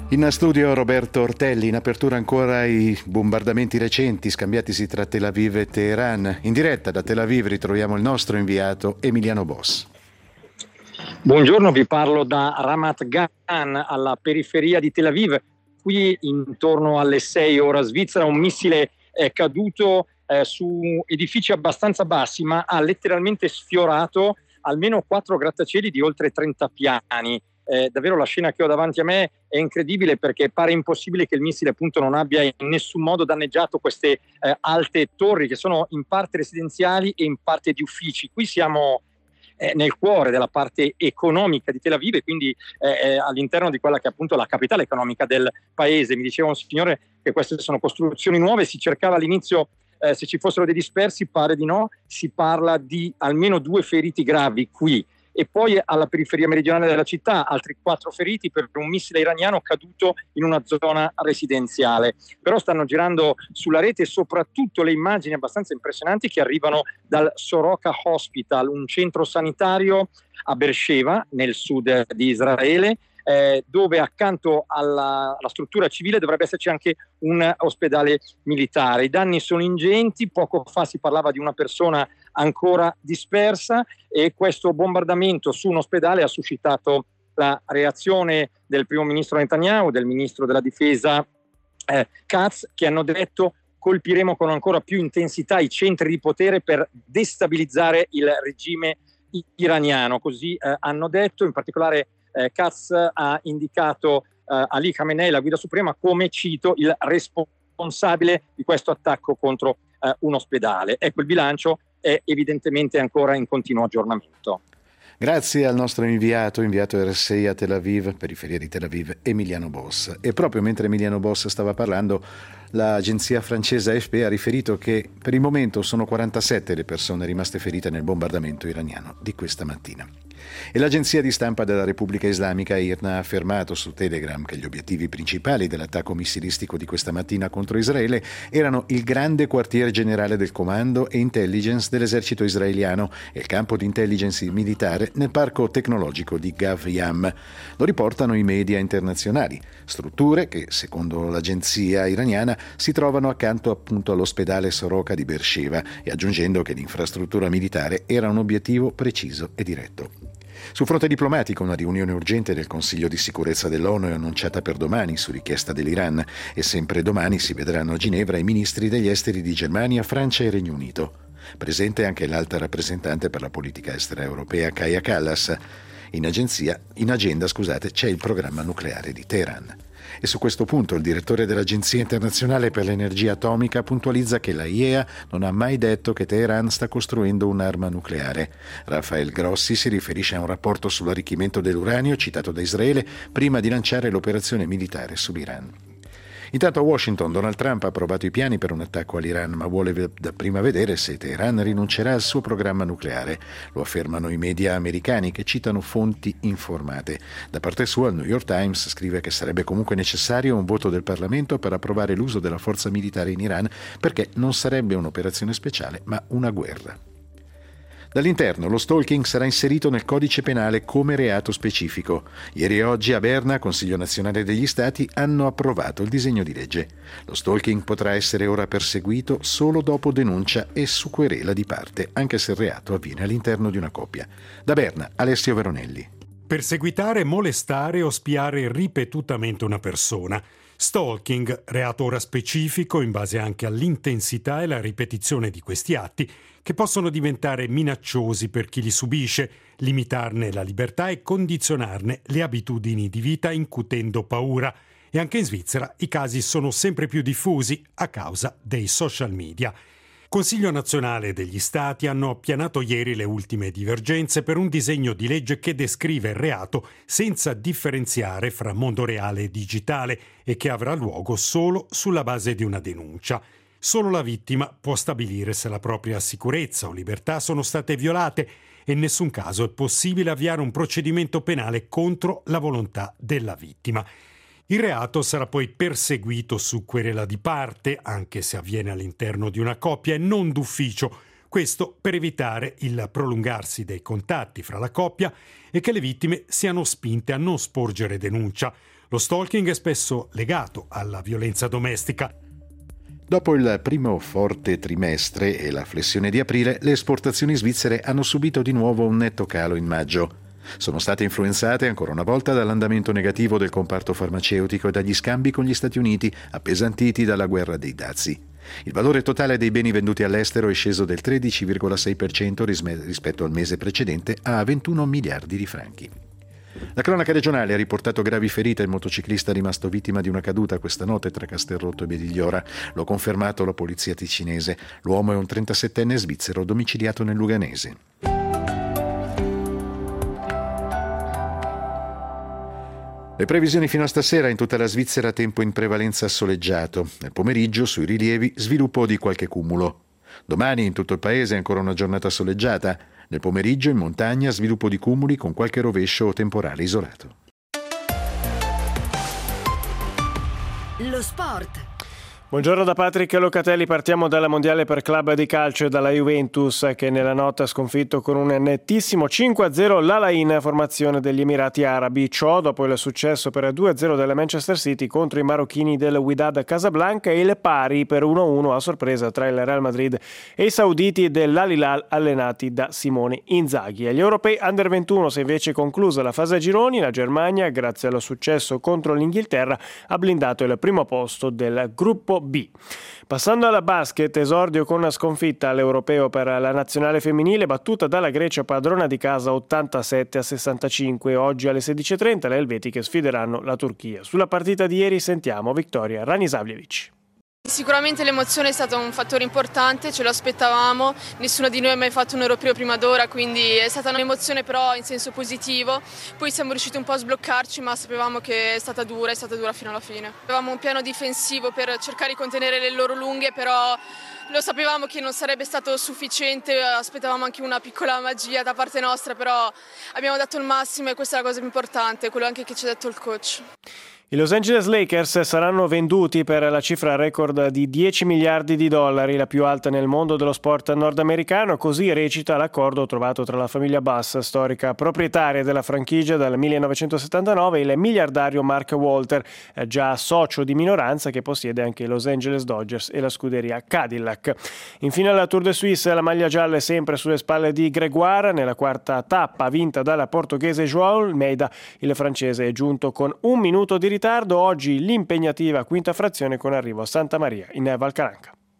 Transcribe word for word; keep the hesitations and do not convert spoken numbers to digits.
In studio Roberto Ortelli. In apertura ancora i bombardamenti recenti scambiatisi tra Tel Aviv e Teheran. In diretta da Tel Aviv ritroviamo il nostro inviato Emiliano Boss. Buongiorno, vi parlo da Ramat Gan, alla periferia di Tel Aviv. Qui intorno alle sei ora svizzera un missile è caduto eh, su edifici abbastanza bassi, ma ha letteralmente sfiorato almeno quattro grattacieli di oltre trenta piani. Eh, davvero la scena che ho davanti a me è incredibile, perché pare impossibile che il missile appunto non abbia in nessun modo danneggiato queste eh, alte torri che sono in parte residenziali e in parte di uffici. Qui siamo eh, nel cuore della parte economica di Tel Aviv e quindi eh, all'interno di quella che è appunto la capitale economica del paese. Mi diceva un signore che queste sono costruzioni nuove, si cercava all'inizio eh, se ci fossero dei dispersi, pare di no, si parla di almeno due feriti gravi qui. E poi alla periferia meridionale della città altri quattro feriti per un missile iraniano caduto in una zona residenziale. Però stanno girando sulla rete soprattutto le immagini abbastanza impressionanti che arrivano dal Soroka Hospital, un centro sanitario a Beersheva, nel sud di Israele, eh, dove accanto alla, alla struttura civile dovrebbe esserci anche un ospedale militare. I danni sono ingenti, poco fa si parlava di una persona ancora dispersa e questo bombardamento su un ospedale ha suscitato la reazione del primo ministro Netanyahu, del ministro della difesa eh, Katz, che hanno detto: colpiremo con ancora più intensità i centri di potere per destabilizzare il regime iraniano. Così eh, hanno detto. In particolare eh, Katz ha indicato eh, Ali Khamenei, la guida suprema, come, cito, il responsabile di questo attacco contro eh, un ospedale. Ecco, il bilancio è evidentemente ancora in continuo aggiornamento. Grazie al nostro inviato, inviato R S I a Tel Aviv, periferia di Tel Aviv, Emiliano Boss. E proprio mentre Emiliano Boss stava parlando, l'agenzia francese A F P ha riferito che per il momento sono quarantasette le persone rimaste ferite nel bombardamento iraniano di questa mattina. E l'agenzia di stampa della Repubblica Islamica I R N A ha affermato su Telegram che gli obiettivi principali dell'attacco missilistico di questa mattina contro Israele erano il grande quartier generale del comando e intelligence dell'esercito israeliano e il campo di intelligence militare nel parco tecnologico di Gav Yam. Lo riportano i media internazionali, strutture che, secondo l'agenzia iraniana, si trovano accanto appunto all'ospedale Soroka di Beersheva, e aggiungendo che l'infrastruttura militare era un obiettivo preciso e diretto. Sul fronte diplomatico, una riunione urgente del Consiglio di sicurezza dell'ONU è annunciata per domani su richiesta dell'Iran, e sempre domani si vedranno a Ginevra i ministri degli esteri di Germania, Francia e Regno Unito. Presente anche l'alta rappresentante per la politica estera europea Kaja Kallas. In, agenzia, in agenda scusate, c'è il programma nucleare di Teheran. E su questo punto il direttore dell'Agenzia internazionale per l'energia atomica puntualizza che la I E A non ha mai detto che Teheran sta costruendo un'arma nucleare. Rafael Grossi si riferisce a un rapporto sull'arricchimento dell'uranio citato da Israele prima di lanciare l'operazione militare sull'Iran. Intanto a Washington Donald Trump ha approvato i piani per un attacco all'Iran, ma vuole dapprima vedere se Teheran rinuncerà al suo programma nucleare. Lo affermano i media americani, che citano fonti informate. Da parte sua il New York Times scrive che sarebbe comunque necessario un voto del Parlamento per approvare l'uso della forza militare in Iran, perché non sarebbe un'operazione speciale ma una guerra. Dall'interno, lo stalking sarà inserito nel codice penale come reato specifico. Ieri e oggi a Berna, Consiglio nazionale degli Stati, hanno approvato il disegno di legge. Lo stalking potrà essere ora perseguito solo dopo denuncia e su querela di parte, anche se il reato avviene all'interno di una coppia. Da Berna, Alessio Veronelli. Perseguitare, molestare o spiare ripetutamente una persona. Stalking, reato ora specifico in base anche all'intensità e la ripetizione di questi atti, che possono diventare minacciosi per chi li subisce, limitarne la libertà e condizionarne le abitudini di vita incutendo paura. E anche in Svizzera i casi sono sempre più diffusi a causa dei social media. Consiglio nazionale degli Stati hanno appianato ieri le ultime divergenze per un disegno di legge che descrive il reato senza differenziare fra mondo reale e digitale e che avrà luogo solo sulla base di una denuncia. Solo la vittima può stabilire se la propria sicurezza o libertà sono state violate e in nessun caso è possibile avviare un procedimento penale contro la volontà della vittima. Il reato sarà poi perseguito su querela di parte, anche se avviene all'interno di una coppia e non d'ufficio. Questo per evitare il prolungarsi dei contatti fra la coppia e che le vittime siano spinte a non sporgere denuncia. Lo stalking è spesso legato alla violenza domestica. Dopo il primo forte trimestre e la flessione di aprile, le esportazioni svizzere hanno subito di nuovo un netto calo in maggio. Sono state influenzate ancora una volta dall'andamento negativo del comparto farmaceutico e dagli scambi con gli Stati Uniti, appesantiti dalla guerra dei dazi. Il valore totale dei beni venduti all'estero è sceso del tredici virgola sei per cento rispetto al mese precedente a ventuno miliardi di franchi. La cronaca regionale ha riportato gravi ferite il motociclista rimasto vittima di una caduta questa notte tra Castelrotto e Bedigliora. Lo ha confermato la polizia ticinese. L'uomo è un trentasettenne svizzero domiciliato nel Luganese. Le previsioni fino a stasera: in tutta la Svizzera tempo in prevalenza soleggiato. Nel pomeriggio sui rilievi sviluppo di qualche cumulo. Domani in tutto il paese ancora una giornata soleggiata. Nel pomeriggio in montagna sviluppo di cumuli con qualche rovescio o temporale isolato. Lo sport. Buongiorno da Patrick Locatelli, partiamo dalla mondiale per club di calcio e dalla Juventus che nella notte ha sconfitto con un nettissimo cinque a zero l'Al-Ain, formazione degli Emirati Arabi. Ciò dopo il successo per due a zero della Manchester City contro i marocchini del Wydad Casablanca e il pari per uno a uno a sorpresa tra il Real Madrid e i sauditi dell'Al Hilal allenati da Simone Inzaghi. Agli europei Under ventuno si è invece conclusa la fase a gironi. La Germania, grazie allo successo contro l'Inghilterra, ha blindato il primo posto del gruppo B. Passando alla basket, esordio con una sconfitta all'europeo per la nazionale femminile, battuta dalla Grecia padrona di casa ottantasette a sessantacinque. Oggi alle sedici e trenta le elvetiche sfideranno la Turchia. Sulla partita di ieri sentiamo Victoria Ranisavljevic. Sicuramente l'emozione è stato un fattore importante, ce lo aspettavamo, nessuno di noi ha mai fatto un europeo prima d'ora, quindi è stata un'emozione però in senso positivo. Poi siamo riusciti un po' a sbloccarci, ma sapevamo che è stata dura, è stata dura fino alla fine. Avevamo un piano difensivo per cercare di contenere le loro lunghe, però lo sapevamo che non sarebbe stato sufficiente, aspettavamo anche una piccola magia da parte nostra, però abbiamo dato il massimo e questa è la cosa più importante, quello anche che ci ha detto il coach. I Los Angeles Lakers saranno venduti per la cifra record di dieci miliardi di dollari, la più alta nel mondo dello sport nordamericano, così recita l'accordo trovato tra la famiglia Buss, storica proprietaria della franchigia dal millenovecentosettantanove, e il miliardario Mark Walter, già socio di minoranza che possiede anche i Los Angeles Dodgers e la scuderia Cadillac. Infine alla Tour de Suisse, la maglia gialla è sempre sulle spalle di Grégoire. Nella quarta tappa vinta dalla portoghese João Almeida, il francese è giunto con un minuto di ritardo. Oggi l'impegnativa quinta frazione con arrivo a Santa Maria in Val Caranca.